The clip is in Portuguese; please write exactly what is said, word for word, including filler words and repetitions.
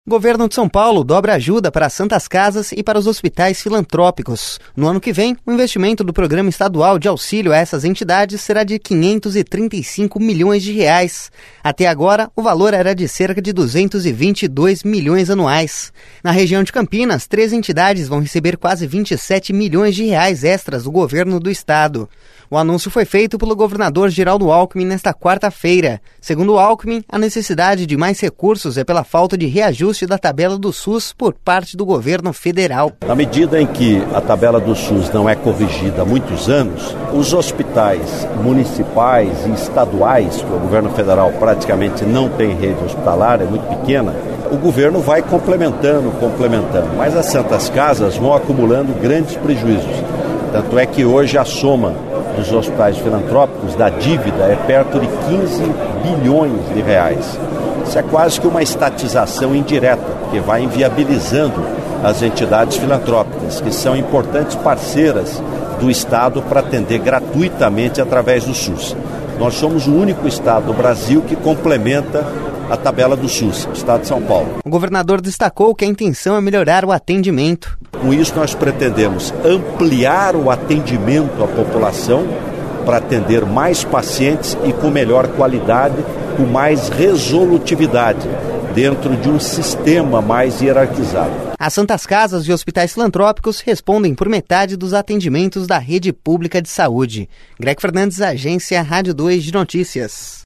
Governo de São Paulo dobra ajuda para as Santas Casas e para os hospitais filantrópicos. No ano que vem, o investimento do Programa Estadual de Auxílio a essas entidades será de quinhentos e trinta e cinco milhões de reais. Até agora, o valor era de cerca de duzentos e vinte e dois milhões anuais. Na região de Campinas, três entidades vão receber quase vinte e sete milhões de reais extras do governo do estado. O anúncio foi feito pelo governador Geraldo Alckmin nesta quarta-feira. Segundo Alckmin, a necessidade de mais recursos é pela falta de reajuste da tabela do SUS por parte do governo federal. Na medida em que a tabela do SUS não é corrigida há muitos anos, os hospitais municipais e estaduais, que o governo federal praticamente não tem rede hospitalar, é muito pequena, o governo vai complementando, complementando, mas as Santas Casas vão acumulando grandes prejuízos. Tanto é que hoje a soma dos hospitais filantrópicos da dívida é perto de quinze bilhões de reais. Isso é quase que uma estatização indireta, que vai inviabilizando as entidades filantrópicas, que são importantes parceiras do Estado para atender gratuitamente através do SUS. Nós somos o único Estado do Brasil que complementa a tabela do SUS, o Estado de São Paulo. O governador destacou que a intenção é melhorar o atendimento. Com isso, nós pretendemos ampliar o atendimento à população para atender mais pacientes e com melhor qualidade, com mais resolutividade, dentro de um sistema mais hierarquizado. As Santas Casas e hospitais filantrópicos respondem por metade dos atendimentos da rede pública de saúde. Greg Fernandes, Agência Rádio dois de Notícias.